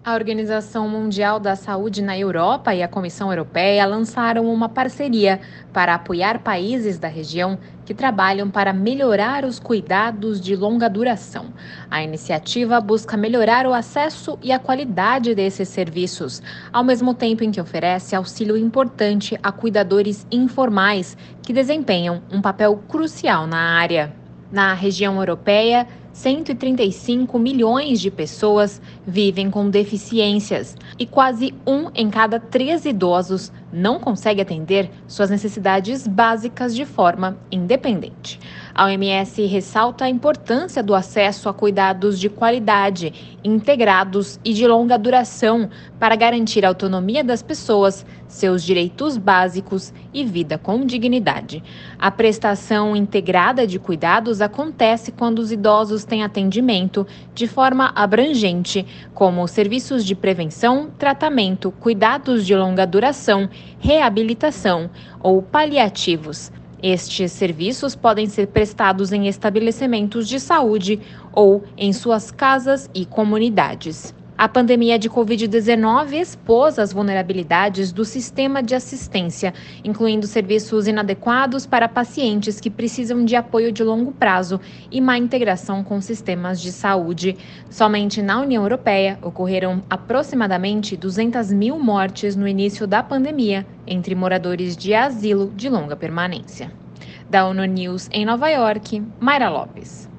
A Organização Mundial da Saúde na Europa e a Comissão Europeia lançaram uma parceria para apoiar países da região que trabalham para melhorar os cuidados de longa duração. A iniciativa busca melhorar o acesso e a qualidade desses serviços, ao mesmo tempo em que oferece auxílio importante a cuidadores informais que desempenham um papel crucial na área. Na região europeia, 135 milhões de pessoas vivem com deficiências e quase um em cada três idosos não consegue atender suas necessidades básicas de forma independente. A OMS ressalta a importância do acesso a cuidados de qualidade, integrados e de longa duração para garantir a autonomia das pessoas, seus direitos básicos e vida com dignidade. A prestação integrada de cuidados acontece quando os idosos têm atendimento de forma abrangente, como serviços de prevenção, tratamento, cuidados de longa duração, reabilitação ou paliativos. Estes serviços podem ser prestados em estabelecimentos de saúde ou em suas casas e comunidades. A pandemia de Covid-19 expôs as vulnerabilidades do sistema de assistência, incluindo serviços inadequados para pacientes que precisam de apoio de longo prazo e má integração com sistemas de saúde. Somente na União Europeia ocorreram aproximadamente 200 mil mortes no início da pandemia entre moradores de asilo de longa permanência. Da ONU News em Nova York, Mayra Lopes.